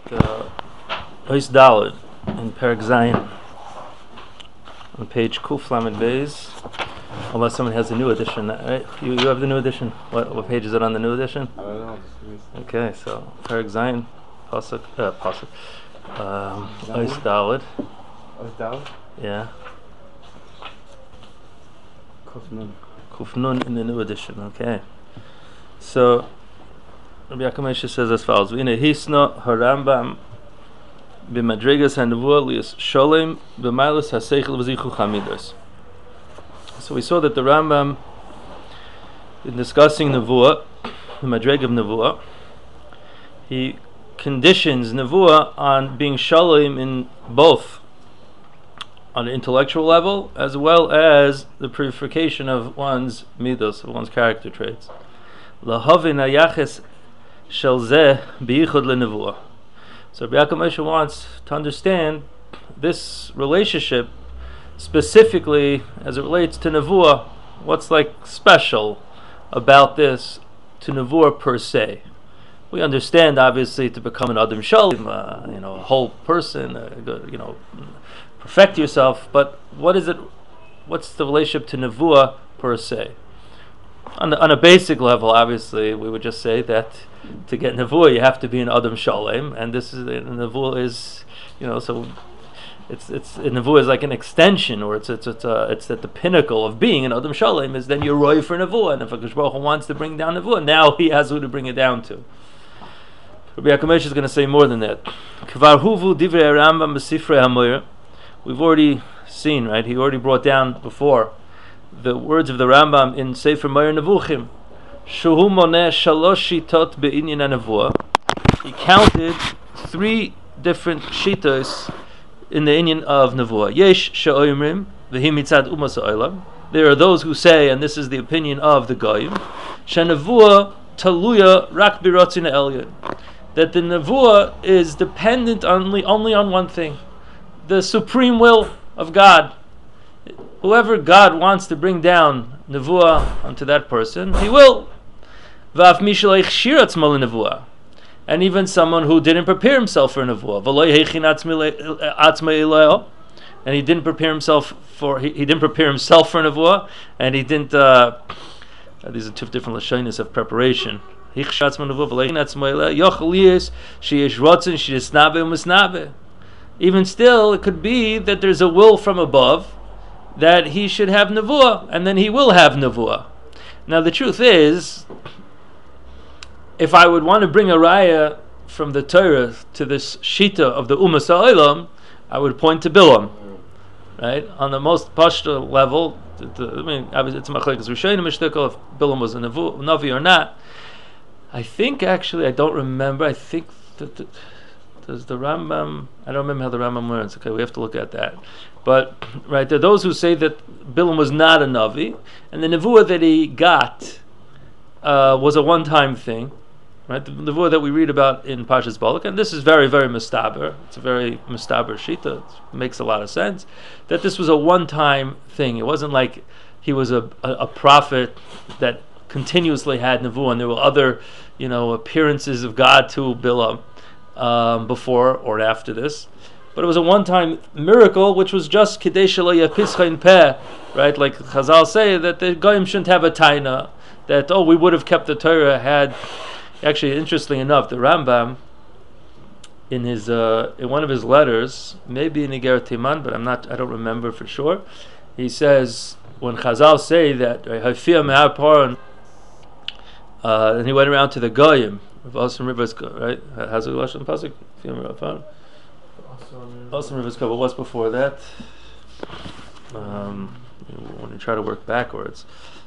Ois Daled in Perek Zayin on page Kuf Lamed Beis. Unless someone has a new edition, right? You have the new edition. What page is it on the new edition? I don't know. Okay, so Perek Zayin, Pasuk. Ois Daled. Ois Daled? Yeah. Kuf Nun. Kuf Nun in the new edition. Okay. So Rabbi Yaakov Moshe says as follows: V'ine hisna harambam b'madrigas hanavua lias sholem b'mailas haseichel v'zichu chamidos. So we saw that the Rambam, in discussing Nevuah, the Madreg of Nevuah, he conditions Nevuah on being Shalom in both on an intellectual level as well as the purification of one's midos, of one's character traits. Lahavin hayaches shel zeh b'yichud leNevuah. So Rabbi Yaakov Moshe wants to understand this relationship specifically as it relates to Nevuah. What's like special about this to Nevuah per se? We understand, obviously, to become an Adam Shalom, a whole person, perfect yourself. But what is it? What's the relationship to Nevuah per se? On a basic level, obviously, we would just say that to get Nevuah, you have to be an Adam Shalom, and this is Nevuah is, so. It's Nevuah is like an extension, or it's at the pinnacle of being an Adam Shalom is then you're roy for Nevuah, and if HaKadosh Baruch Hu wants to bring down Nevuah, now he has who to bring it down to. Rabbi Yaakov Moshe is going to say more than that. Kvar huvu divrei Rambam b'sifrei hamoyer. We've already seen, right? He already brought down before the words of the Rambam in Sefer Moyer Nevuchim. Shuhu moneh shalosh shitot be'inyan Nevuah. He counted 3 different shitos in the inyan of Nevuah. Yesh she'oimrim v'hi mitzad umas ha'olam. There are those who say, and this is the opinion of the Goyim, she'nevuah taluya rak biratzin ha'elyon, that the Nevuah is dependent only on one thing, the supreme will of God. Whoever God wants to bring down Nevuah onto that person, He will. V'af mi shelo hechshir atzmo leNevuah. And even someone who didn't prepare himself for Nevuah, and he didn't prepare himself for Nevuah, and he didn't. These are 2 different lashonos of preparation. Even still, it could be that there's a will from above that he should have Nevuah, and then he will have Nevuah. Now, the truth is, if I would want to bring a raya from the Torah to this shita of the Umas Ha'olam, I would point to Bilam, right? On the most pashto level, obviously it's machlekes rishonim mishtikol if Bilam was a navi or not. I think actually I don't remember. I think that does the Rambam? I don't remember how the Rambam learns. Okay, we have to look at that. But right, there are those who say that Bilam was not a navi, and the nevuah that he got was a one-time thing. Right, the nevuah that we read about in Parshas Balak, and this is very, very mustaber. It's a very mustaber shita. It makes a lot of sense that this was a one-time thing. It wasn't like he was a prophet that continuously had nevuah, and there were other, appearances of God to Bilam before or after this. But it was a one-time miracle, which was just kidei shelo yapischa in peh, right? Like Chazal say that the goyim shouldn't have a taina. That we would have kept the Torah had. Actually, interestingly enough, the Rambam, in one of his letters, maybe in Igeret Timan, but I don't remember for sure. He says when Chazal say that Hafiyah Me'ar Paran, and he went around to the Goyim of Osam Rivers, right? How's it lashon pasuk? Hafiyah Me'ar Paran. Osam Rivers, but what's before that? When you try to work backwards.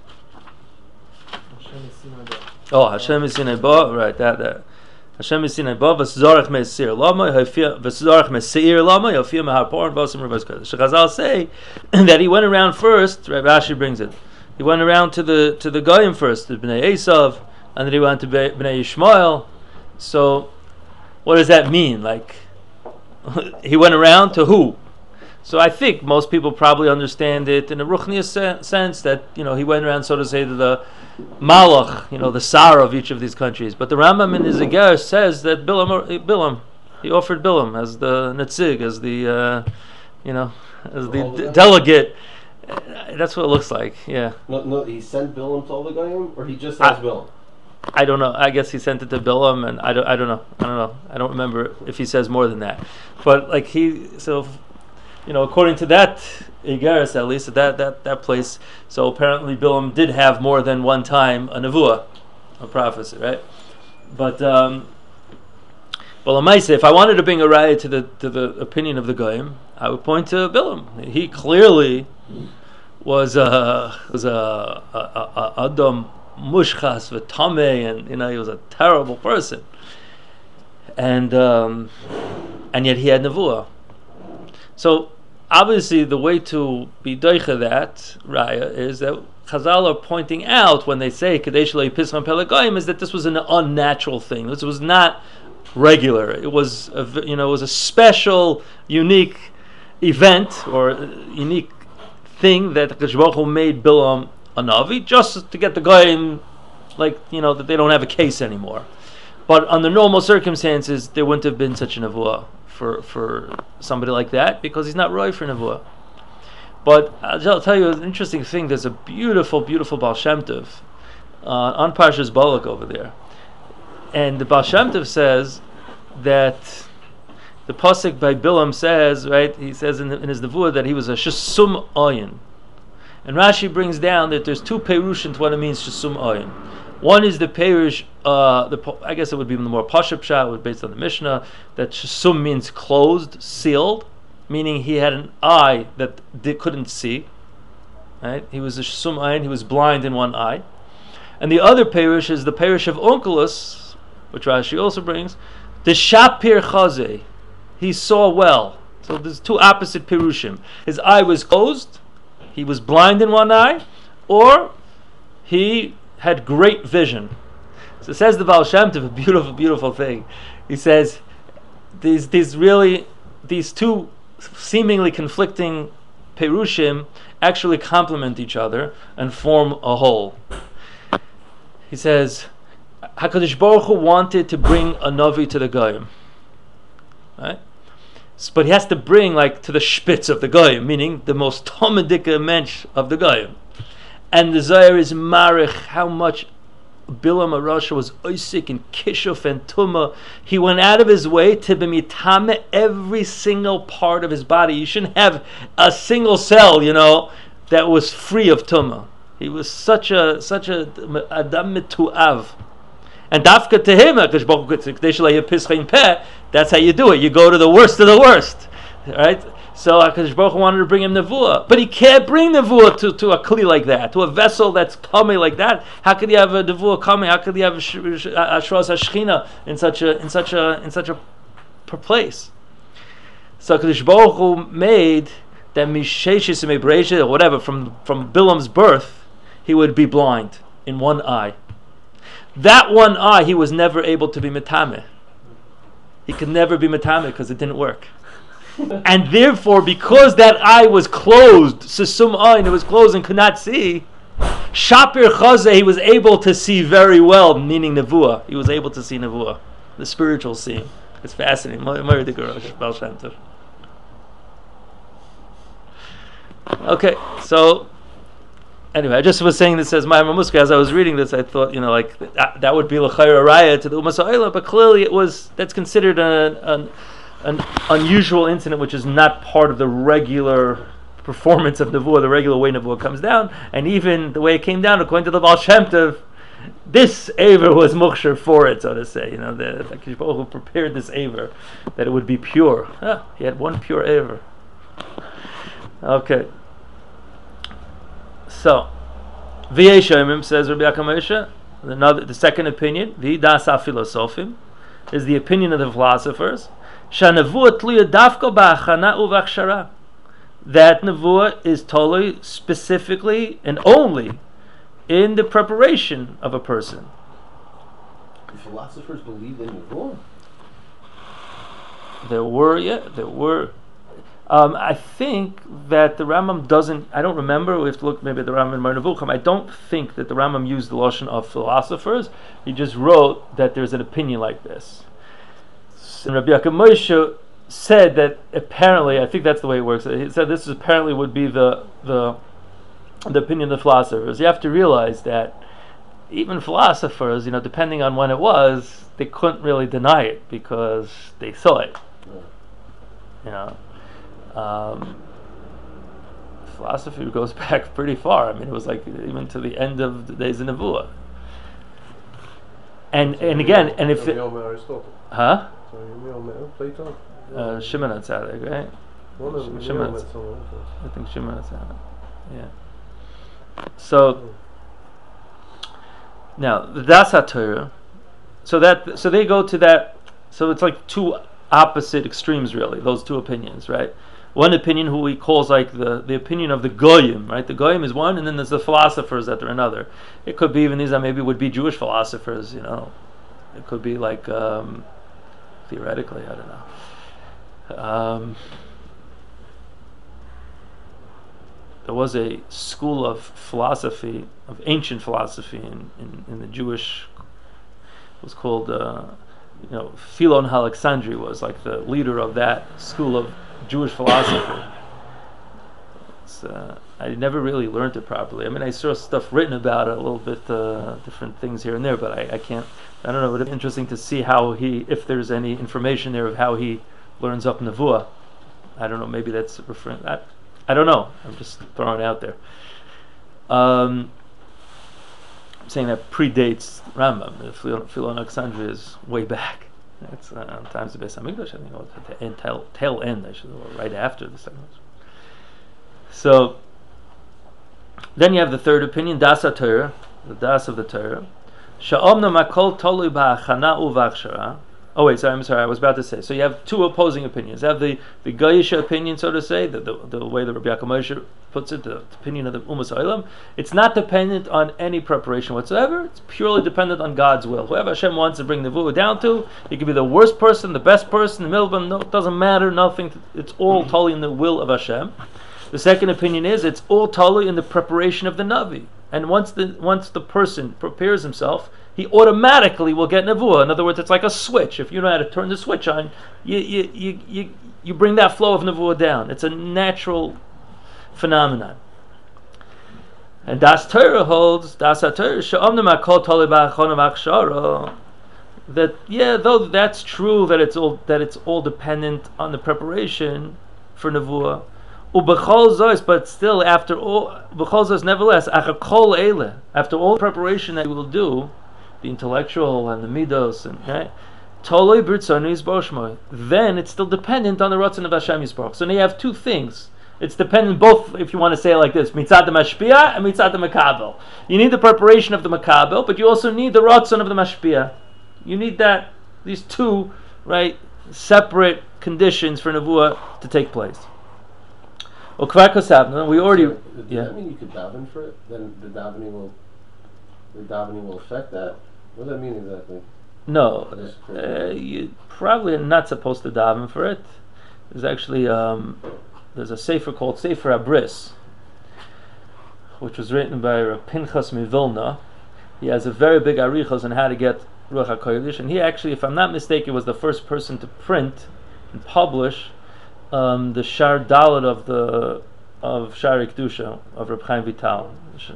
Hashem is Sinai Ba, right? That Hashem is Sinai Ba. V'Zarach Me'Seir Lama, V'Zarach Me'Seir Lama, Yofiyah Me'Harpor, and V'Osam Rivers Kodesh. Chazal say that he went around first. Right, Rashi brings it. He went around to the Goyim first, to Bnei Esav, and then he went to Bnei Yishmael. So, what does that mean? Like, he went around to who? So I think most people probably understand it in a ruchniya sense that he went around, so to say, to the Malach, the Sar of each of these countries. But the Rambam in his Iger says that Bilam He offered Bilam as the Netzig, as the as the All delegate. That's what it looks like. Yeah. No, he sent Bilam to all the Goyim, or he just asked Bilam? I don't know. I guess he sent it to Bilam, and I don't know. I don't remember if he says more than that. But like according to that Igeris, at least at that place, so apparently Bilam did have more than one time a nevuah, a prophecy, right? But Lamaisa, if I wanted to bring a raya to the opinion of the Goyim, I would point to Bilam. He clearly was a Adam Mushchas v'tameh, and he was a terrible person, and yet he had nevuah. So obviously, the way to be doicha that raya is that Chazal are pointing out when they say Kadesh lo yipischam pele goyim is that this was an unnatural thing. This was not regular. It was a special, unique event or unique thing that Hakadosh Baruch Hu made Bilam a navi just to get the goyim that they don't have a case anymore. But under normal circumstances, there wouldn't have been such a nevuah for somebody like that because he's not roy for nevuah. But I'll tell you an interesting thing. There's a beautiful, beautiful Baal Shem Tov on Parshas Balak over there, and the Baal Shem Tov says that the pasuk by Bilam says, right? He says in his nevuah that he was a shesum ayin, and Rashi brings down that there's two perushim to what it means shesum ayin. One is the perush, I guess it would be the more pashut pshat, based on the Mishnah, that shesum means closed, sealed, meaning he had an eye that couldn't see. Right? He was a shesum ayin, he was blind in one eye. And the other perush is the perush of Onkelos, which Rashi also brings, the shapir chazeh, he saw well. So there's two opposite perushim. His eye was closed, he was blind in one eye, or he had great vision. So says the Baal Shem Tov, a beautiful, beautiful thing. He says these two seemingly conflicting perushim actually complement each other and form a whole. He says HaKadosh Baruch Hu wanted to bring a navi to the goyim, right? But he has to bring to the spitz of the goyim, meaning the most tomedika mensch of the goyim. And the Zohar is marich how much Bilam Arasha was oisik and kishuf and tumah. He went out of his way to be mitame every single part of his body. You shouldn't have a single cell, that was free of tumah. He was such a adam mituav. And dafka to him, that's how you do it. You go to the worst of the worst, right? So HaKadosh Baruch Hu wanted to bring him nevuah, but he can't bring nevuah to a kli like that, to a vessel that's coming like that. How could you have a nevuah coming? How could you have ashras hashchina in such a place? So HaKadosh Baruch Hu made that misheshis or whatever from Bilam's birth, he would be blind in one eye. That one eye he was never able to be metameh. He could never be metameh because it didn't work. And therefore, because that eye was closed, sesum ayin, it was closed and could not see, shapir chazeh, he was able to see very well, meaning nevuah. He was able to see nevuah, the spiritual seeing. It's fascinating. Baal Shem Tov. Okay, so anyway, I just was saying this as my Muska. As I was reading this, I thought, that would be l'chayra raya to the Umas Ha'olam, but clearly that's considered an unusual incident, which is not part of the regular performance of Nevuah, the regular way Nevuah comes down, and even the way it came down, according to the Baal Shem Tov, this Aver was muksher for it, so to say. The HaKadosh Baruch Hu prepared this Aver, that it would be pure. He had one pure Aver. Okay. So, V'yei Shomim, says Rabbi Yaakov Moshe, the second opinion, V'das HaPhilosophim, is the opinion of the philosophers, that nevuah is totally, specifically, and only in the preparation of a person. The philosophers believed in nevuah? There were. I think that the Rambam doesn't. I don't remember. We have to look maybe at the Rambam in Mar Nevuchim. I don't think that the Rambam used the lashon of philosophers. He just wrote that there's an opinion like this. And Rabbi Yaakov Moshe said that apparently, I think that's the way it works. He said this apparently would be the opinion of the philosophers. You have to realize that even philosophers, depending on when it was, they couldn't really deny it because they saw it. Philosophy goes back pretty far. I mean, it was like even to the end of the days of Nevuah. And again, and if Aristotle. Huh? Plato. Shimon HaTzadik, right? Shimon. I think Shimon HaTzadik. Yeah. So now the Das HaTorah. So they go to that. So it's like two opposite extremes, really. Those two opinions, right? One opinion, who he calls like the opinion of the Goyim, right? The Goyim is one, and then there's the philosophers that are another. It could be even these that maybe would be Jewish philosophers, It could be like theoretically, I don't know. There was a school of philosophy, of ancient philosophy in the Jewish. It was called, Philon Alexandri was like the leader of that school of Jewish philosophy. I never really learned it properly. I mean, I saw stuff written about it a little bit, different things here and there, but I can't. I don't know. But it's interesting to see if there's any information there of how he learns up Nevuah. I don't know. Maybe that's referring. I don't know. I'm just throwing it out there. I'm saying that predates Rambam. The Philon Alexandria is way back. It's times the Beis Hamikdash. I think it was at the tail end. I should right after the second. So then you have the third opinion, Das HaTorah, the Das of the Torah. Sha'omna makol tolui ba'achana u'v'achshara. Oh wait, I'm sorry. I was about to say. So you have two opposing opinions. You have the Goyish opinion, so to say, the way that Rabbi Yaakov Moshe puts it, the opinion of the Umas Olam. It's not dependent on any preparation whatsoever. It's purely dependent on God's will. Whoever Hashem wants to bring the Nevuah down to, he could be the worst person, the best person, the middle of them. No, it doesn't matter. Nothing. It's all totally in the will of Hashem. The second opinion is it's all totally in the preparation of the Navi. And once the person prepares himself, he automatically will get Nevuah. In other words, it's like a switch. If you know how to turn the switch on, you bring that flow of Nevuah down. It's a natural phenomenon. And Das Torah holds, Das HaTorah, she'omnei makol tolei ba'achana v'achshara, that though that's true that it's all dependent on the preparation for Nevuah, Ubechol zos, but still after all, bechol zos, nevertheless, achakol eile, after all the preparation that we will do, the intellectual and the midos, and toloi b'ritzonu yisborach shmo, then it's still dependent on the ratzon of Hashem Yisborach. So now you have two things. It's dependent both, if you want to say it like this, mitzad the mashpia and mitzad the makabel. You need the preparation of the makabel, but you also need the ratzon of the mashpia. You need these two, separate conditions for Nevuah to take place. We already. Does that mean you could daven for it? Then the davening will affect that. What does that mean exactly? No, you probably are not supposed to daven for it. There's actually there's a sefer called Sefer Abris, which was written by Rav Pinchas Mivilna. He has a very big arichos on how to get Ruach HaKodesh, and he actually, if I'm not mistaken, was the first person to print and publish the Shar Dalet of Shari Kedusha of Reb Chaim Vital.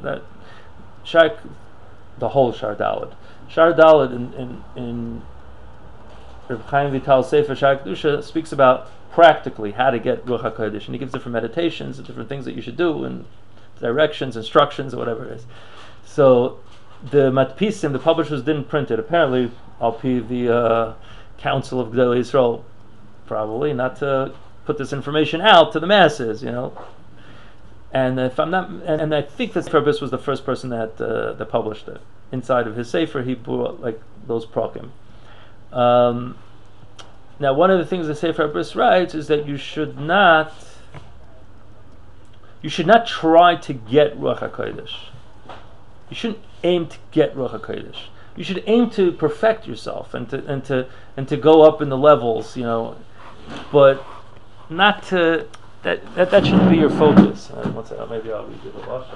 The whole Shar Dalet. Shar Dalet in Reb Chaim Vital's Sefer Shari Kedusha speaks about practically how to get Ruach HaKodesh, and he gives different meditations and different things that you should do, and directions, instructions, or whatever it is. So the Matpisim, the publishers, didn't print it. Apparently, I'll be the Council of Gedolei Yisrael, probably not to put this information out to the masses, And if I'm not, and I think this purpose was the first person that published it. Inside of his sefer, he brought those prokim. Now, one of the things the Sefer Abris writes is that you should not try to get Ruach HaKodesh. You shouldn't aim to get Ruach HaKodesh. You should aim to perfect yourself and to go up in the levels, but not to that shouldn't be your focus. Maybe I'll read you the Lashon.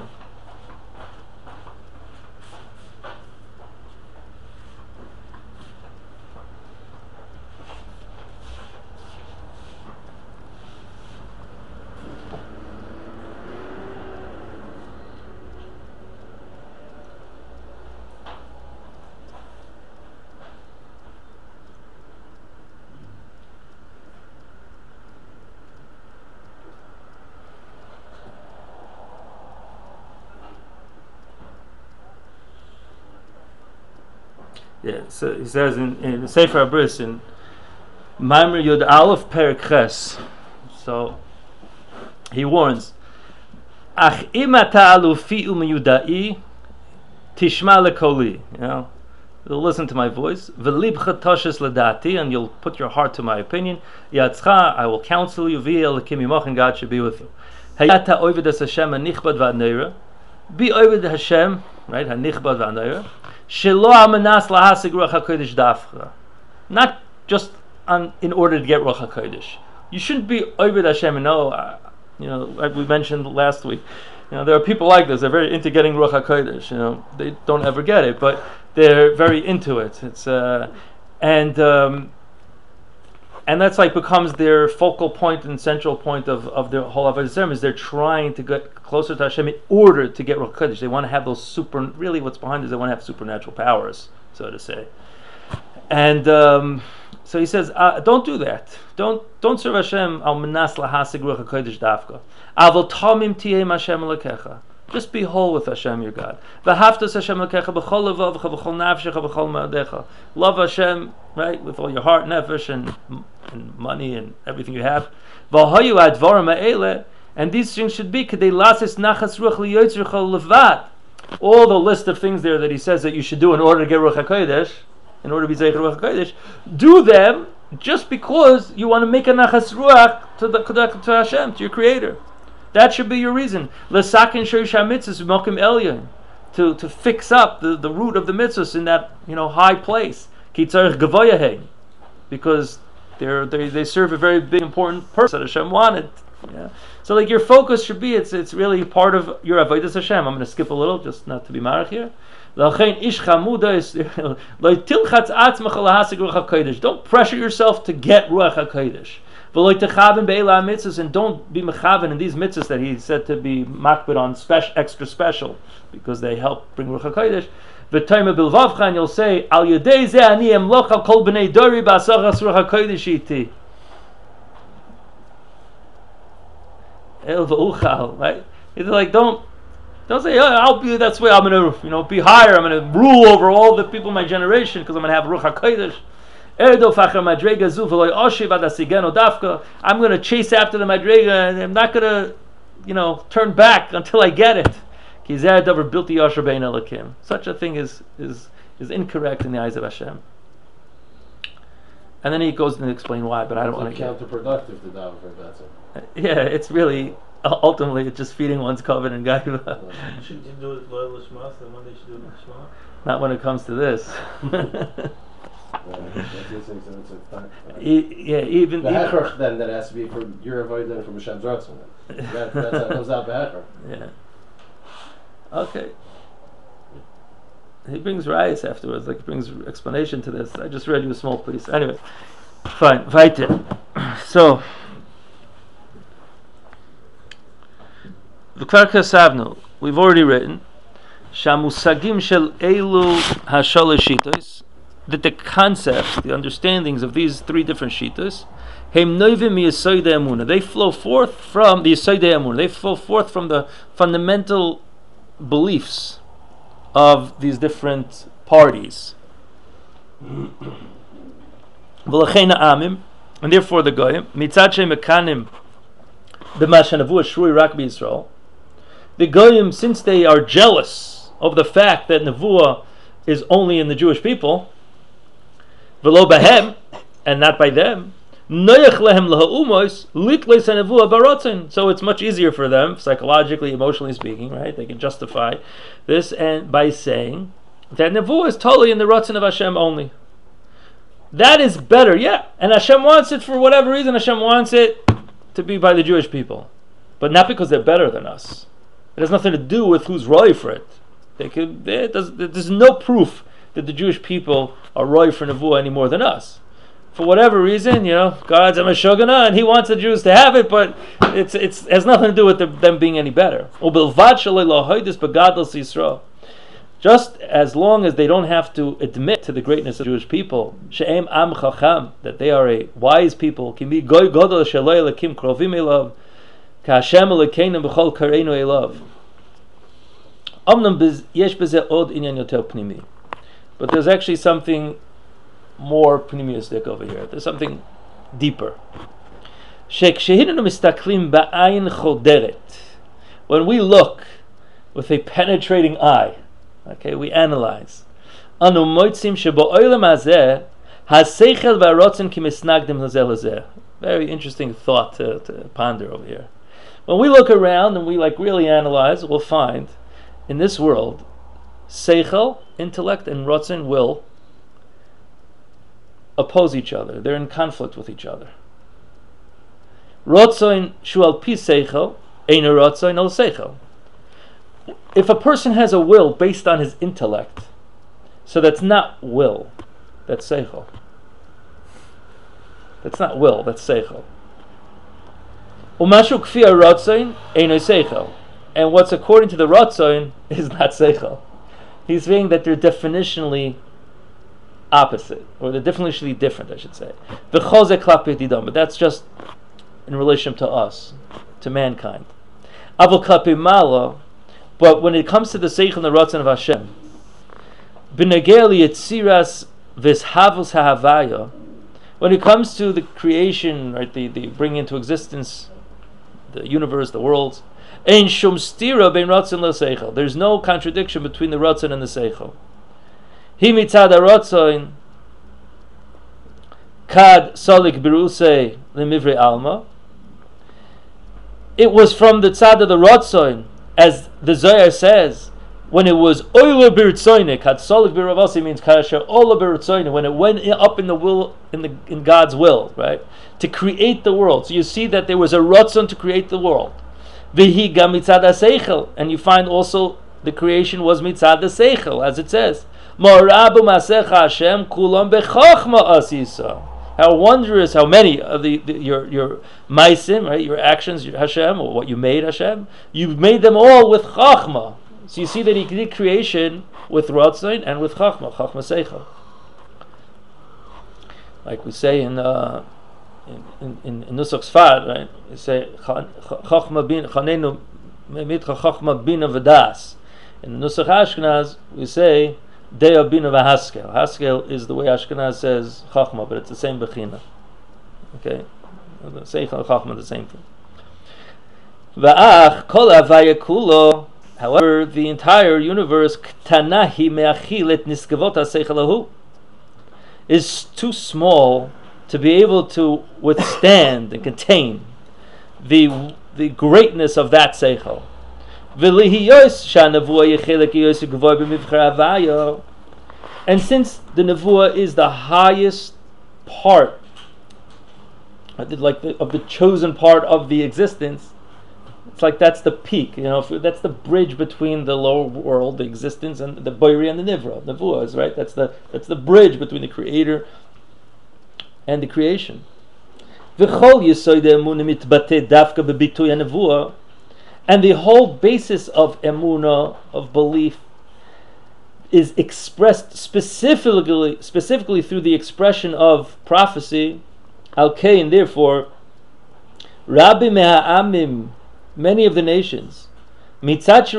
Yeah, so he says in Sefer Abris in Maimer Yud Aleph Perek Ches. So he warns, Ach imata alufi umiyudai tishma lekoli. You know, you'll listen to my voice. V'libcha toshes ledati, and you'll put your heart to my opinion. Yatzcha, I will counsel you. V'yel lekim yimach, and God should be with you. Hayata oived es Hashem hanichbad v'aneira. Be oived Hashem, right? Hanichbad v'aneira. Shelo amanas lahasig ruach hakodesh dafcha. Not just in order to get ruach hakodesh. You shouldn't be oived Hashem. Like we mentioned last week, there are people like this. They're very into getting ruach hakodesh. They don't ever get it, but they're very into it. It's and that's like becomes their focal point and central point of their whole avodah zarah. Is they're trying to get closer to Hashem in order to get ruach hakodesh. They want to have those really what's behind is they want to have supernatural powers, so to say. And so he says, don't do that. Don't serve Hashem al menas lahasig ruach hakodesh dafka. Avol tamim tiyeh Hashem elokecha. Just be whole with Hashem, your God. V'haftas Hashem elokecha b'chol levavcha b'chol nafshecha b'chol ma'adecha. Love Hashem, right, with all your heart, nefesh, and money and everything you have. V'hayu advarim ha'ele, and these things should be kedei lasis nachas ruach liyotzercha levad. All the list of things there that he says that you should do in order to get ruach hakodesh, in order to be Zeicher Ruach HaKodesh, do them just because you want to make a Nachas Ruach to Hashem, to your Creator. That should be your reason. L'sakin shorish ha-mitzvos v'mokim elyon, to fix up the root of the mitzvahs in that high place. Ki tzarich gavoya hein, because they serve a very big important purpose that Hashem wanted. Yeah. So like your focus should be it's really part of your avodas Hashem. I'm going to skip a little just not to be marach here. Don't pressure yourself to get Ruach HaKodesh. And don't be mechaven in these mitzvahs that he said to be makbid on extra special because they help bring Ruach HaKodesh. And you'll say, Al yedei zeh ani emloch al kol b'nei dori b'asachas Ruach HaKodesh iti. El v'uchal, right? It's like don't say, I'll be that's way I'm going to be higher. I'm going to rule over all the people in my generation because I'm going to have Ruach HaKodesh. I'm going to chase after the Madrega and I'm not going to, turn back until I get it. Such a thing is incorrect in the eyes of Hashem. And then he goes to explain why, but I don't want to. Counterproductive to daven for that. Yeah, it's really ultimately it's just feeding one's covenant and gaiva. Shouldn't you do it loyal Lishma? Then one day you should do it Lishma. Not when it comes to this. Even the hechach then that has to be from your avodah and from Hashem's ratzon. That's how it comes out bechach. Yeah. Okay. He brings rayas afterwards, like he brings explanation to this. I just read you a small piece. Anyway, fine. Weiter. So, v'kvar kasavnu, we've already written shamusagim shel elu hashalosh shitos, that the concepts, the understandings of these three different shitos, heim noivim miyasoidei emunah, they flow forth from the yasoidei emunah. They flow forth from the fundamental beliefs of these different parties. V'lachein ha'amim, and therefore the goyim mitzad she'em mekanim b'ma she'nevuah shrui rak b'Yisrael. The goyim, since they are jealous of the fact that nevuah is only in the Jewish people, v'lo b'hem, and not by them, noyach lehem laha'umos litleis hanevuah barotzen. So it's much easier for them, psychologically, emotionally speaking, right? They can justify this and by saying that nevuah is totally in the rotzen of Hashem only. That is better, yeah. And Hashem wants it for whatever reason. Hashem wants it to be by the Jewish people, but not because they're better than us. It has nothing to do with who's roy for it. There's no proof that the Jewish people are roy for nevuah any more than us. For whatever reason, God's a Meshugana and He wants the Jews to have it, but it has nothing to do with them being any better. Just as long as they don't have to admit to the greatness of the Jewish people, she'em am chacham, that they are a wise people, kimi goy godol shaloi lekim krovim elav, ka'Hashem elekeinu b'chol kareinu elav. Omnam yesh b'zeh od inyan yoter pnimi. but there's actually something more pneumistic over here. There's something deeper. When we look with a penetrating eye, okay, we analyze. Very interesting thought to ponder over here. When we look around and we really analyze, we'll find in this world, seichel, intellect, and rotzen, will oppose each other. They're in conflict with each other. Rotzen shual pi seichel, eino rotzen el seichel. If a person has a will based on his intellect, so that's not will, that's seichel. That's not will, that's seichel. Umashu kfia rotzen eino seichel. And what's according to the rotzen is not seichel. He's saying that they're definitionally opposite, or they're definitionally different, I should say. But that's just in relation to us, to mankind. But when it comes to the seichel and the rotzen of Hashem, when it comes to the creation, right, the bringing into existence the universe, the worlds, there's no contradiction between the rotzen and the seichel. Hi mitzad harotzen kad solik biruse lemivre alma. It was from the tzad of the rotzen, as the Zohar says, when it was oila birtzoine, kad solik biravasi means karasher ola birtzoine, when it went up in the will, in God's will, right, to create the world. So you see that there was a rotzen to create the world. Vihi gam mitzad ha-seichel, and you find also the creation was mitzad ha-seichel, as it says. Mo'rabu masecha Hashem kulam bechachma asisa. How wondrous, how many of your maisim, right, your actions, your Hashem, or what you made Hashem, you made them all with chachma. So you see that He did creation with rotzen and with chachma seichel. Like we say in Nusach Sfad, right? You say chachma bin chanenu mitcha chachma bina v'das. In the Nusach Ashkenaz, we say Dea bina v'haskel. Haskel is the way Ashkenaz says chachma, but it's the same bechina. Okay, seichel and chachma, the same thing. Va'ach kol havaya kulo. However, the entire universe ktanahi me'achilet niskavot ha'seichel hahu is too small to be able to withstand and contain the greatness of that seichel. And since the nevuah is the highest part, of the chosen part of the existence, it's like that's the peak, that's the bridge between the lower world, the existence, and the boiri and the nivra. Nevuah is right. That's the bridge between the creator and the creation. And the whole basis of emunah, of belief, is expressed specifically through the expression of prophecy. Al-Kain, therefore, Rabbi Me'a'amim, many of the nations, because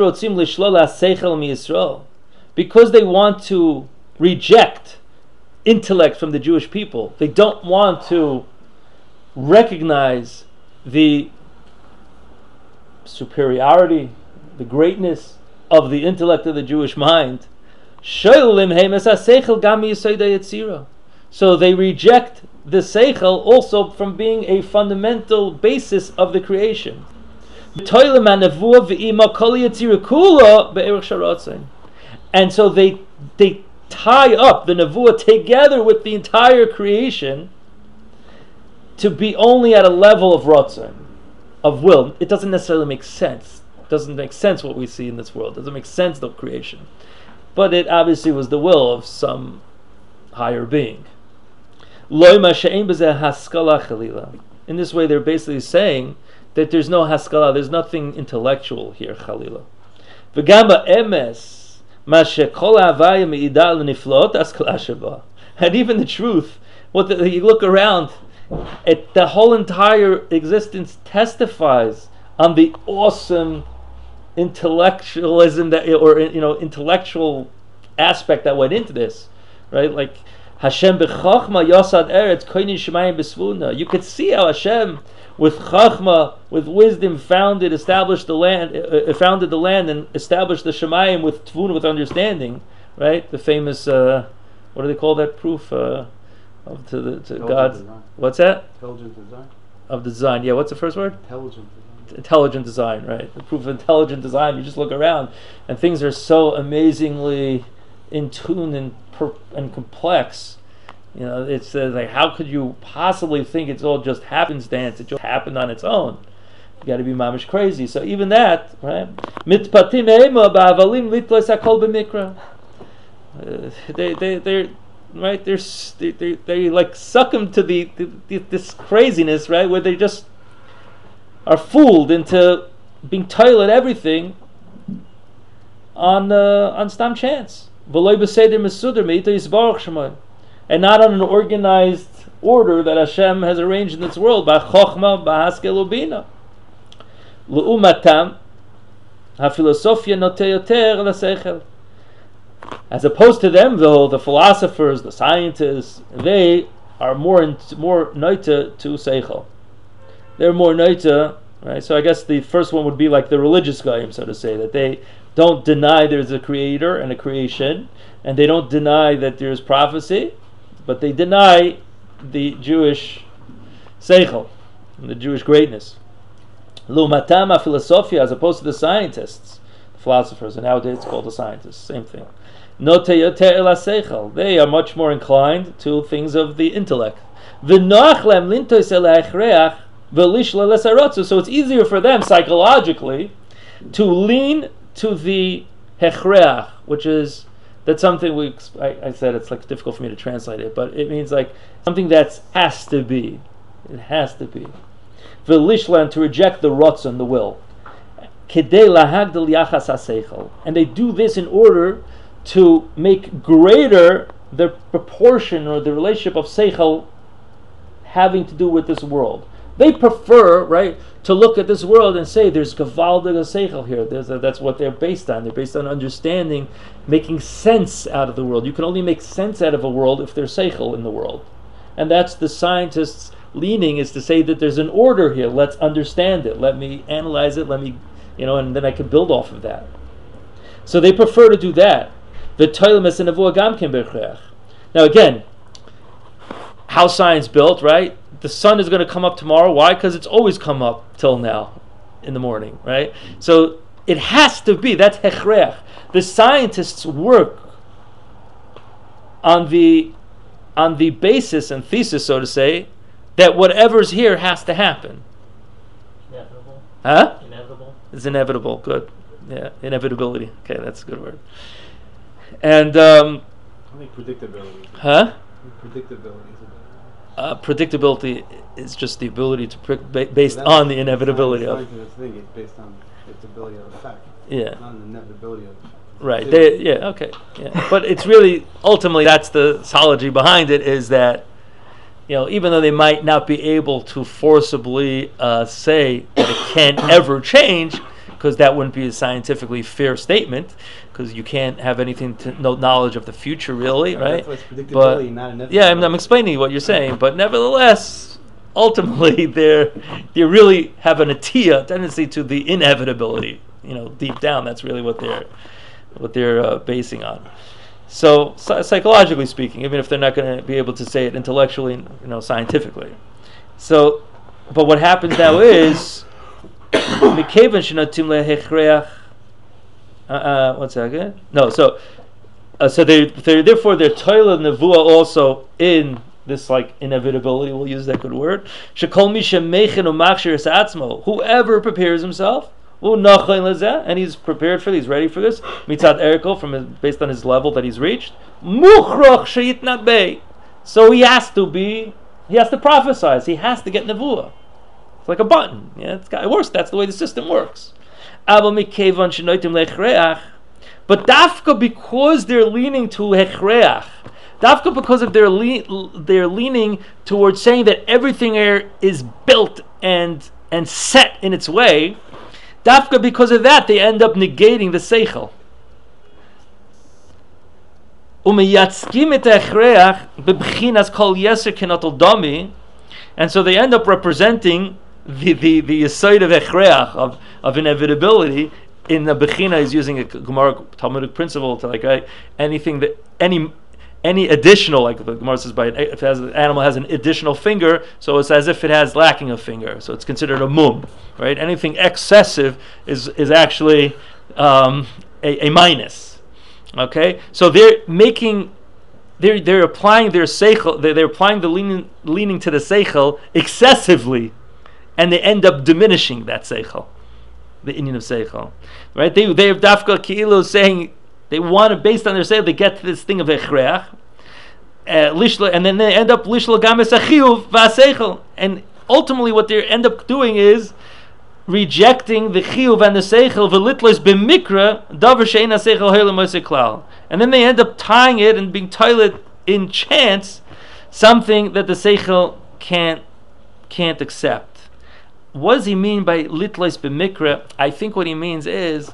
they want to reject intellect from the Jewish people. They don't want to recognize the superiority, the greatness of the intellect of the Jewish mind. So they reject the seichel also from being a fundamental basis of the creation. And so they tie up the nevuah together with the entire creation to be only at a level of rotzen, of will. It doesn't necessarily make sense. It doesn't make sense what we see in this world. It doesn't make sense, the creation. But it obviously was the will of some higher being. In this way, they're basically saying that there's no haskalah, there's nothing intellectual here, chalila. And even the truth, you look around, the whole entire existence testifies on the awesome intellectualism intellectual aspect that went into this, right? Like Hashem b'chachma yasad eretz koinin shemayim b'svuna. You could see how Hashem, with chachma, with wisdom, established the land, founded the land, and established the shemayim with tvuna, with understanding, right? The famous, what do they call that proof to God's? Design. What's that? Intelligent design. Of the design. Yeah, what's the first word? Intelligent design. Intelligent design, right? The proof of intelligent design. You just look around, and things are so amazingly in tune and complex. You know, it's like, how could you possibly think it's all just happenstance? It just happened on its own. You got to be mamish crazy. So even that, right? Mitpatim eima ba'avalim litlos hakol b'mikra. They're right. They like succumb to this craziness, right? Where they just are fooled into being toilet everything on stam chance. And not on an organized order that Hashem has arranged in this world. B'chochma, b'haskel ubina. L'umatam, hafilosofia noteh yoter l'seichel. As opposed to them, though, the philosophers, the scientists, they are more noita to seichel. They're more noita, right? So I guess the first one would be like the religious goyim, so to say, that they don't deny there's a creator and a creation, and they don't deny that there's prophecy, but they deny the Jewish seichel, and the Jewish greatness. L'umatam philosophia, as opposed to the scientists, the philosophers, and nowadays it's called the scientists, same thing. Note yoter el seichel, they are much more inclined to things of the intellect. V'noach lem lintos el ha'echreach v'lishla l'sarotzu, so it's easier for them psychologically to lean to the hechreach, which is, that's something I said it's like difficult for me to translate it, but it means like something that has to be. It has to be. V'lishlan, to reject the rotzon, the will. Kedei lahagdil yachas haseichel, and they do this in order to make greater the proportion or the relationship of seichel having to do with this world. They prefer, right, to look at this world and say there's gavaldig seichel here. That's what they're based on. They're based on understanding, making sense out of the world. You can only make sense out of a world if there's seichel in the world. And that's the scientists' leaning, is to say that there's an order here. Let's understand it. Let me analyze it. Let me, and then I can build off of that. So they prefer to do that. Now again, how science built, right? The sun is going to come up tomorrow. Why? Because it's always come up till now in the morning, right? So it has to be, that's hechrech. The scientists work on the basis and thesis, so to say, that whatever's here has to happen. Inevitable. Huh? Inevitable. It's inevitable. Good. Yeah, inevitability. Okay, that's a good word. And I think predictability. Huh? Predictability is predictability is just the ability to based on the inevitability of. Scientific thing is based on predictability of the fact. Yeah. Not the inevitability of the fact. Right. Okay. Yeah. But it's really ultimately that's the psychology behind it, is that even though they might not be able to forcibly say that it can't ever change, because that wouldn't be a scientifically fair statement, because you can't have anything no knowledge of the future, really, right? That's predictability, but not inevitability. yeah, I'm explaining what you're saying, but nevertheless, ultimately, they really have an tendency to the inevitability. Deep down, that's really what they're basing on. So psychologically speaking, even if they're not going to be able to say it intellectually, scientifically. So, but what happens now is, one second. No, so therefore they're toila nevuah also in this like inevitability. We'll use that good word. Whoever prepares himself, and he's prepared for this, he's ready for this. Mitzat erko, based on his level that he's reached. So he has to prophesize. He has to get nevuah. It's like a button. Yeah, it works. That's the way the system works. But dafka, because they're leaning to hechreach, dafka because of they're leaning towards saying that everything here is built and set in its way, dafka because of that they end up negating the seichel. Umeyatzkim et ha'echreach bebchinas kol yeser kenotol dami, and so they end up representing the side of echreach, of inevitability. In the bechina, is using a Gemara Talmudic principle to anything that any additional, like the Gemara says, if an animal has an additional finger, so it's as if it has lacking a finger, so it's considered a mum, right? Anything excessive is actually a minus. Okay, so they're applying their seichel, they're applying the leaning to the seichel excessively, and they end up diminishing that seichel, the inyan of seichel, right? They're dafka ki'ilu saying they want to, based on their seichel, they get to this thing of echreach, and then they end up lishla games achiyuv va'seichel, and ultimately what they end up doing is rejecting the chiyuv and the seichel v'litlos b'mikra davar she'ein ha'seichel he'el moisei klal, and then they end up tying it and being toilet in chance something that the seichel can't accept. What does he mean by litlos b'mikra? I think what he means is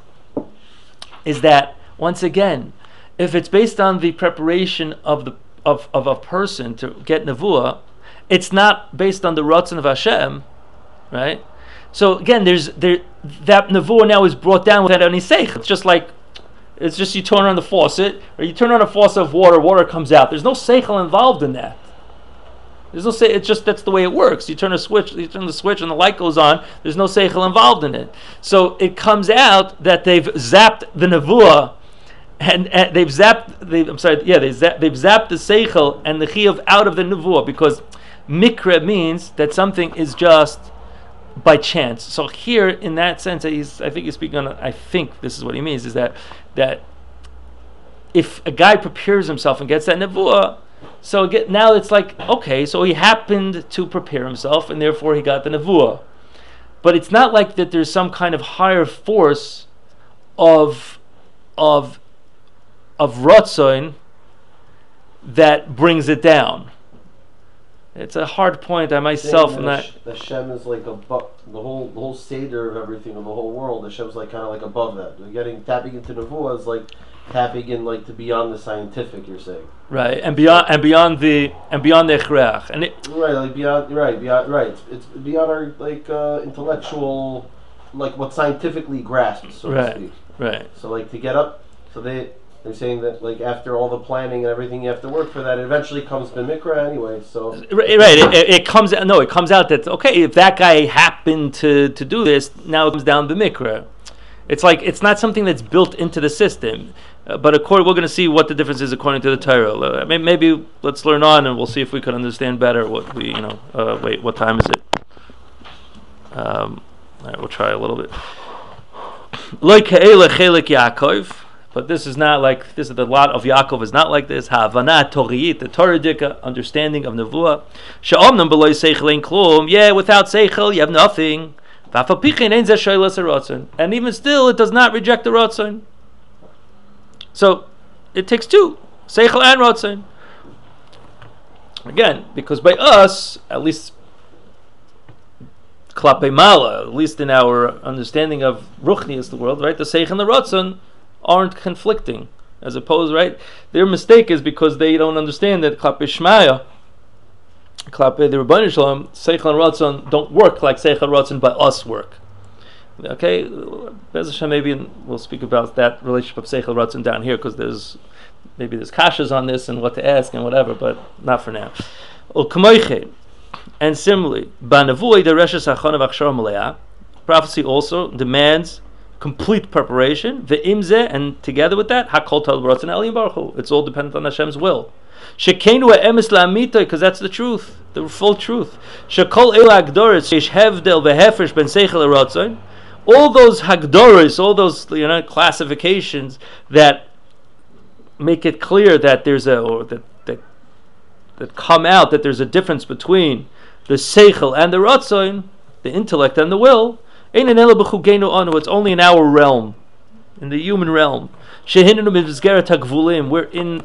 that, once again, if it's based on the preparation of a person to get nevuah, it's not based on the ratzon of Hashem, right? So again, that nevuah now is brought down without any seichel. It's just you turn on the faucet, or you turn on a faucet of water comes out. There's no seichel involved in that. There's no say. It's just that's the way it works. You turn the switch, and the light goes on. There's no seichel involved in it. So it comes out that they've zapped the nevuah, and they've zapped the seichel and the chiyuv out of the nevuah, because mikra means that something is just by chance. So here, in that sense, I think he's speaking on. I think this is what he means: is that if a guy prepares himself and gets that nevuah. So again, now it's like, okay, so he happened to prepare himself, and therefore he got the nevuah. But it's not like that there's some kind of higher force of ratzon that brings it down. It's a hard point. I myself am not. The Hashem is like above the whole seder of everything of the whole world. Hashem's like kind of like above that. Tapping into nevuah is like tapping in to beyond the scientific. You're saying. Right, and beyond the echreach, and beyond. It's beyond our intellectual, what scientifically grasps, so to speak. Right. So to get up, so they're saying that after all the planning and everything you have to work for that, it eventually comes to mikra anyway. So it comes out that okay, if that guy happened to do this, now it comes down to mikra. It's not something that's built into the system. But we're going to see what the difference is according to the Torah. Maybe let's learn on, and we'll see if we can understand better what we, wait, what time is it? All right, we'll try a little bit. Like chelik Yaakov, but this is not like this. The lot of Yaakov is not like this. Ha'avana toriyit, the Torah dika, understanding of nevuah. She'omnam beloy seichel ein klum. Yeah, without seichel, you have nothing. And even still, it does not reject the ratzon. So it takes two, seichel and ratzon. Again, because by us, at least klapei mala, at least in our understanding of ruchnius, the world, right? The seichel and the ratzon aren't conflicting, as opposed, right? Their mistake is because they don't understand that klapei shmaya, klapei the Rebbeinu Shalom, seichel and ratzon don't work like seichel and ratzon by us work. Okay, Bez Hashem, maybe we'll speak about that relationship of seichel ratzon down here, because there's kashas on this and what to ask and whatever, but not for now. And similarly, prophecy also demands complete preparation. And together with that, it's all dependent on Hashem's will. Because that's the truth, the full truth. All those hagdoros, all those classifications that make it clear that there's that come out that there's a difference between the seichel and the ratzon, the intellect and the will. It's only in our realm, in the human realm. We're in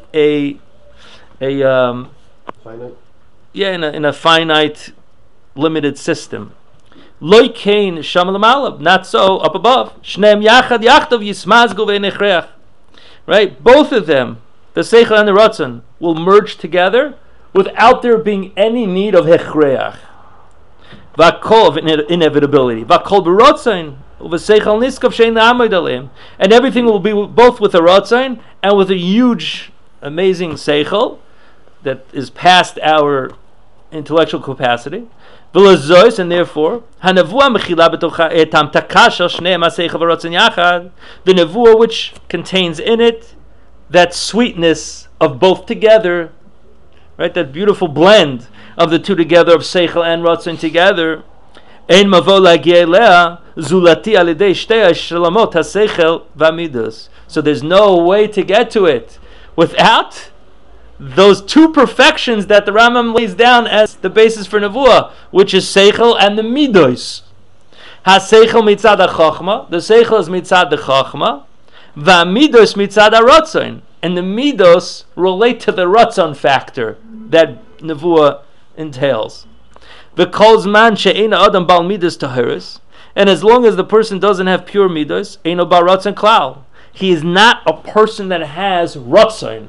finite. In a finite, limited system. Not so up above. Right? Both of them the seichel and the ratzon, will merge together without there being any need of hechreach. Vakol, of inevitability. Vakol b'ratzon, uv'seichel niskav shein la'amod aleim. And everything will be both with a ratzon and with a huge, amazing seichel that is past our intellectual capacity. V'lazois, and therefore, hanavua mechila b'tocha etam takasha shnei maseichel v'ratzon yachad, the nevuah which contains in it that sweetness of both together, right? That beautiful blend of the two together, of seichel and ratzon together. Ein mavo lagia elea zulati alidei shtei shlamot haseichel v'amidos. So there's no way to get to it without those two perfections that the Rambam lays down as the basis for nevuah, which is seichel and the midos. Ha-seichel mitzad ha-chochma, the seichel is mitzad the chochma, va-midos mitzad ha-ratzon, and the midos relate to the ratzon factor that nevuah entails. V'kol zman she'eina adam bal midos tahiris, and as long as the person doesn't have pure midos, eino bal ratzon klal, he is not a person that has ratzon.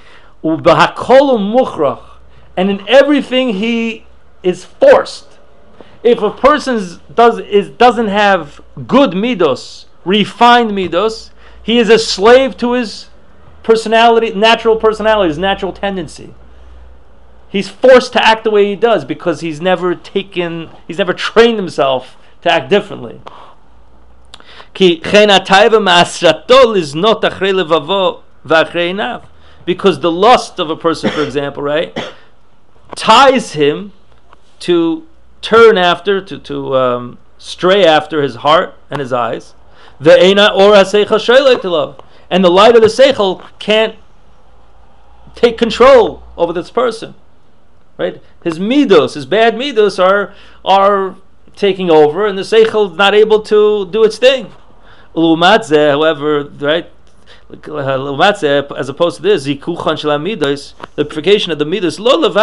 And in everything he is forced. If a person doesn't have good midos, refined midos, he is a slave to his personality, natural personality, his natural tendency. He's forced to act the way he does because he's never trained himself to act differently. Because the lust of a person, for example, right, ties him to turn after, to stray after his heart and his eyes. And the light of the seichel can't take control over this person, right? His midos, his bad midos are taking over, and the seichel is not able to do its thing. However, right, as opposed to this, the purification of the midos,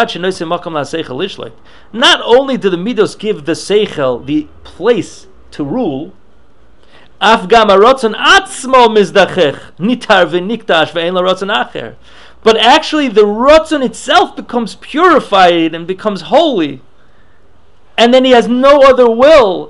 not only do the midos give the seichel the place to rule, but actually the ratzon itself becomes purified and becomes holy, and then he has no other will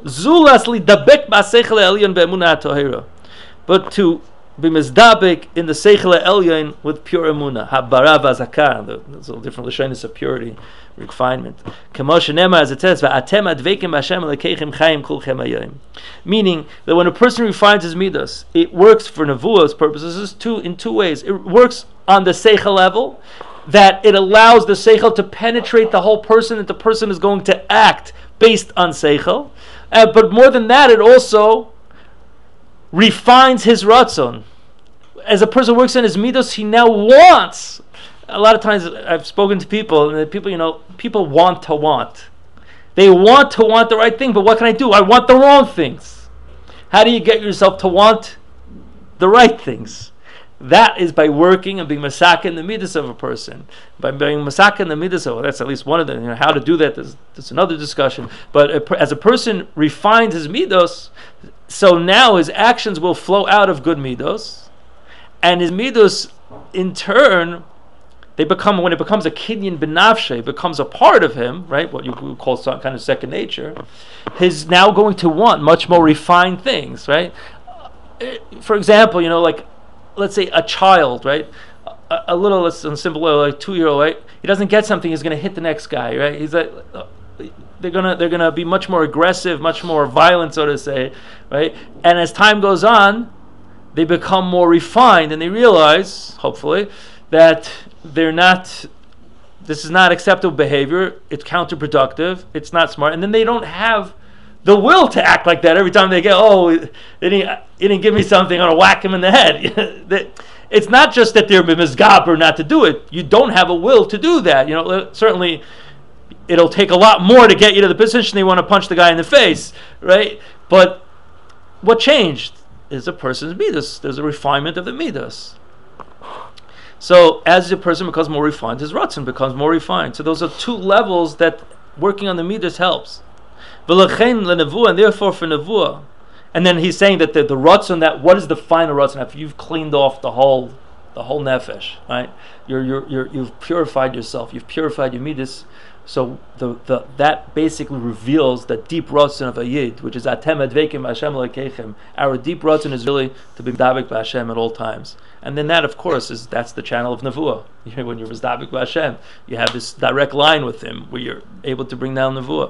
but to be mizdabek in the seichel elyon with pure emunah, habara v'azakah. There's a different lashonis of purity, refinement. K'moshe nema, as it says, va'atem advekim b'Hashem elekeichem chayim kulchem hayom. Meaning that when a person refines his midos, it works for nevuah's purposes in two ways. It works on the seichel level, that it allows the seichel to penetrate the whole person, that the person is going to act based on seichel. But more than that, it also refines his ratzon. As a person works on his midos, he now wants. A lot of times I've spoken to people, and people want to want. They want to want the right thing, but what can I do? I want the wrong things. How do you get yourself to want the right things? That is by working and being masak in the midas of a person. By being masak in the midas of, that's at least one of them. How to do that, there's another discussion. But as a person refines his midos, so now his actions will flow out of good midos, and his midos, in turn, when it becomes a kinyan benafshe, becomes a part of him, right? What you would call some kind of second nature. He's now going to want much more refined things, right? For example, like, let's say a child, right? A little, let's simple, like 2-year-old, right? He doesn't get something, he's going to hit the next guy, right? He's like, they're gonna be much more aggressive, much more violent, so to say, right? And as time goes on, they become more refined, and they realize, hopefully, that this is not acceptable behavior. It's counterproductive. It's not smart, and then they don't have the will to act like that every time they get. He didn't give me something. I'm gonna whack him in the head. It's not just that they're mizgaber not to do it. You don't have a will to do that. Certainly. It'll take a lot more to get you to the position they want to punch the guy in the face, right? But what changed is a person's midas. There's a refinement of the midas. So as the person becomes more refined, his ratzon becomes more refined. So those are two levels that working on the midas helps. And therefore for nevuah. And then he's saying that the ratzon, that what is the final ratzon after you've cleaned off the whole the whole nefesh, right? You've purified yourself. You've purified your midas. So that basically reveals the deep ratzon of a yid, which is atem advekim Hashem lekechem. Our deep ratzon is really to be medabek b'Hashem at all times, and then that, of course, that's the channel of nevuah. When you're medabek b'Hashem, you have this direct line with Him where you're able to bring down nevuah.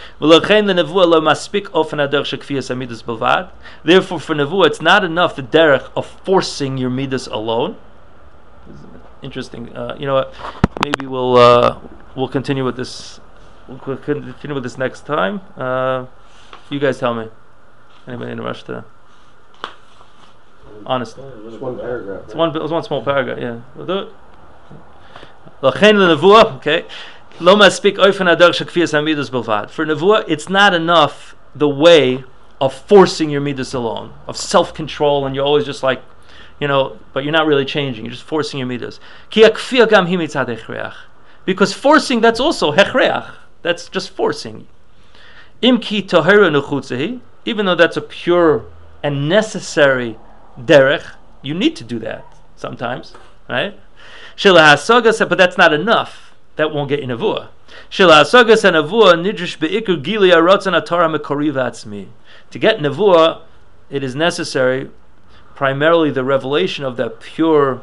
Therefore, for nevuah, it's not enough the derech of forcing your midas alone. Interesting. You know what? Maybe we'll continue with this. We'll continue with this next time. You guys tell me. Anybody in a rush to? Honestly, Just one paragraph. it's one small paragraph. Yeah, we'll do it. L'chein l'nevuah. Okay. Lo maspik oifen adarch shekfiyas hamidas bilvad. For nevuah, it's not enough the way of forcing your midas alone, of self-control, and you're always just like, but you're not really changing. You're just forcing your midas. Ki hakfiyah gam hi mitzad hechreach. Because forcing, that's also hechreach. That's just forcing. Imki tahira nuchutzehi. Even though that's a pure and necessary derech, you need to do that sometimes, right? Shela hasagas, but that's not enough. That won't get you nevuah. Shela hasagas and nevuah nidrish beikur gili aratzon atara mekori v'atzmi. To get nevuah, it is necessary primarily the revelation of that pure,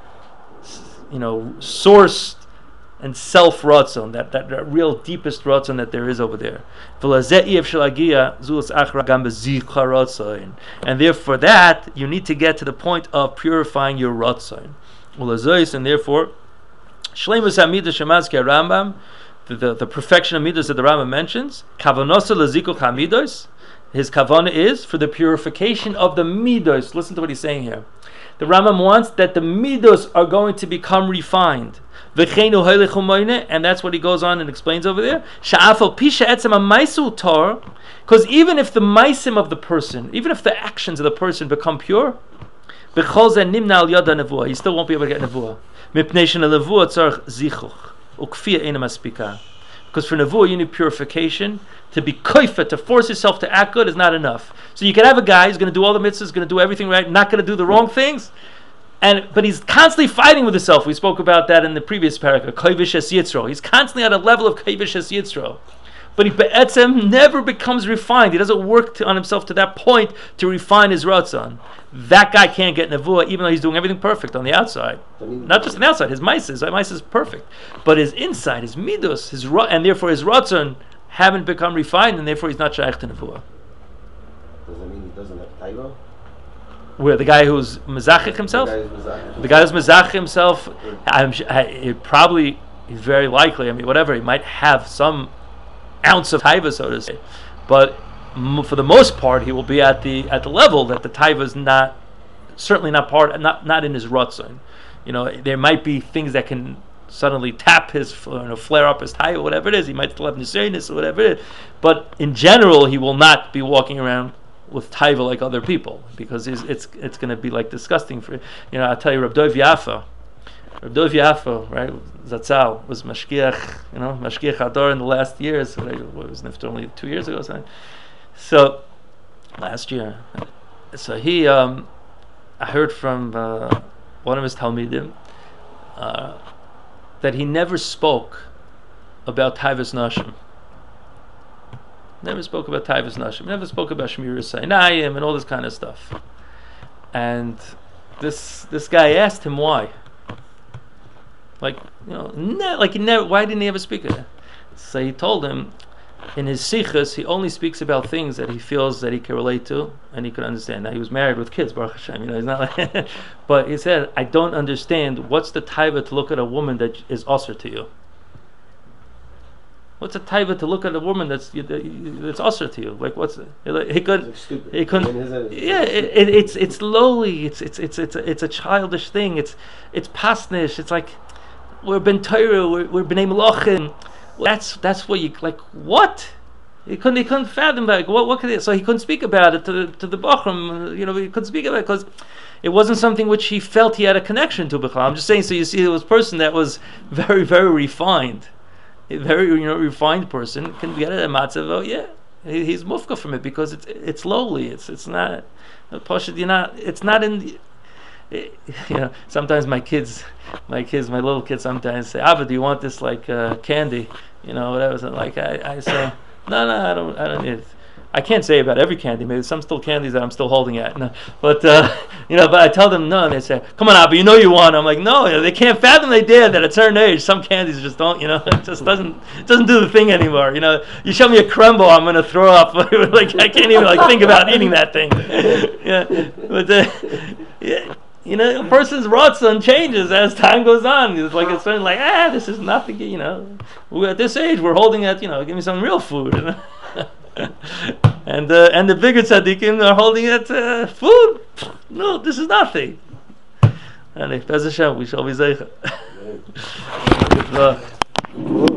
sourced and self ratzon, that real deepest ratzon that there is over there. And therefore that you need to get to the point of purifying your ratzon. And therefore, shleimus hamidas shemazke Rambam, the perfection of midas that the Rambam mentions, kavanosa lezikuch hamidos. His kavanah is for the purification of the midos. Listen to what he's saying here. The Rambam wants that the midos are going to become refined. And that's what he goes on and explains over there. Because even if the maisim of the person, even if the actions of the person become pure, he still won't be able to get nevuah. Because for nevuah you need purification. To be koifa, to force yourself to act good is not enough. So you can have a guy who's going to do all the mitzvahs, going to do everything right, not going to do the wrong things, but he's constantly fighting with himself. We spoke about that in the previous paragraph. Koivish es yitzro. He's constantly at a level of koivish es yitzro. But he be'etzem never becomes refined. He doesn't work on himself to that point to refine his ratzon. That guy can't get nevuah, even though he's doing everything perfect on the outside. Not just on the outside. His ma'ases is perfect, but his inside, his midos, and therefore his ratzon haven't become refined, and therefore he's not shaykh to nevuah. Does that mean he doesn't have taiva? Where the guy who's mezachich himself, the guy who's mezachich himself, he's very likely. Whatever, he might have some ounce of taiva, so to say, but for the most part, he will be at the level that the taiva is certainly not in his ratzon. There might be things that can suddenly tap his, flare up his taiva, whatever it is. He might still have nisyonis or whatever it is, but in general, he will not be walking around with taiva like other people, because it's going to be like disgusting for I'll tell you, Reb Dov Yafa, right? Zatzal was mashgiach, mashgiach hador in the last years. It was only 2 years ago, something. So last year, so he, I heard from one of his talmidim that he never spoke about taivas nashim. Never spoke about taivas nashim. Never spoke about shmiras einayim and all this kind of stuff. And this guy asked him why. Why didn't he ever speak of it? So he told him, in his sichas, he only speaks about things that he feels that he can relate to and he can understand. Now, he was married with kids, Baruch Hashem, he's not like but he said, I don't understand what's the taiva to look at a woman that is usher to you. What's a taiva to look at a woman that's usher to you? Like, what's it? He couldn't. Yeah, it's lowly. It's a childish thing. It's pasnish. It's like we're ben Torah, we're bnei melachim. That's what you like. What? He couldn't fathom that. What could it? So he couldn't speak about it to the bachram. He couldn't speak about it because it wasn't something which he felt he had a connection to. I'm just saying. So you see, it was a person that was very, very refined. A very refined person can get a matzav. Oh yeah, he's mufka from it because it's lowly. It's not. It's not in. sometimes my little kids sometimes say, Abba, do you want this like candy? Whatever. So like I say, no, I don't need it. I can't say about every candy. Maybe some still candies that I'm still holding at. No, but but I tell them no, and they say, "Come on, Abba, you want." I'm like, no, they can't fathom the idea that at a certain age, some candies just don't, it just doesn't do the thing anymore. You show me a crumble, I'm gonna throw up. Like I can't even think about eating that thing. But a person's ratzon changes as time goes on. It's like it's certain this is nothing. We're at this age, we're holding at give me some real food. And the bigger tzaddikim are holding it food. No, this is nothing. And Bez Hashem, we shall be zeicha.